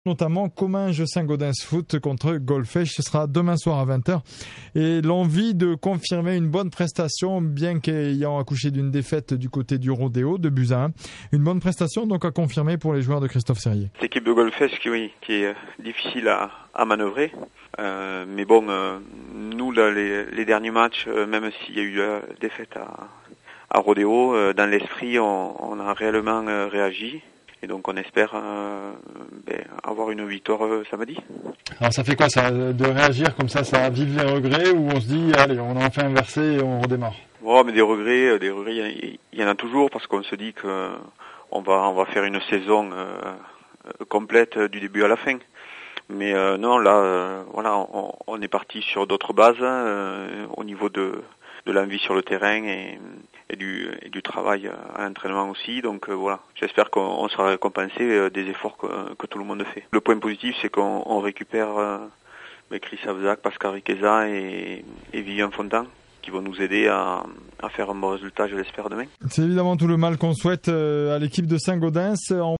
Notamment Comminges Saint-Gaudens Foot contre Golfech. Ce sera demain soir à 20h. Et l'envie de confirmer une bonne prestation, bien qu'ayant accouché d'une défaite du côté du Rodéo de buts à 1. Une bonne prestation donc à confirmer pour les joueurs de Christophe Serrier. L'équipe de Golfech qui est difficile à manœuvrer. Mais bon, nous là, les derniers matchs, même s'il y a eu défaite à Rodéo, dans l'esprit on a réellement réagi. Et donc on espère avoir une victoire samedi. Alors ça fait quoi ça, de réagir comme ça vive les regrets, ou on se dit allez on a enfin inversé et on redémarre? Bon, mais des regrets il y en a toujours, parce qu'on se dit que on va faire une saison complète du début à la fin. Mais non, là voilà, on est parti sur d'autres bases au niveau de l'envie sur le terrain et du travail à l'entraînement aussi. Donc voilà, j'espère qu'on sera récompensé des efforts que tout le monde fait. Le point positif, c'est qu'on récupère Chris Avzac, Pascal Riqueza et Vivian Fontan, qui vont nous aider à faire un bon résultat, je l'espère, demain. C'est évidemment tout le mal qu'on souhaite à l'équipe de Saint-Gaudens.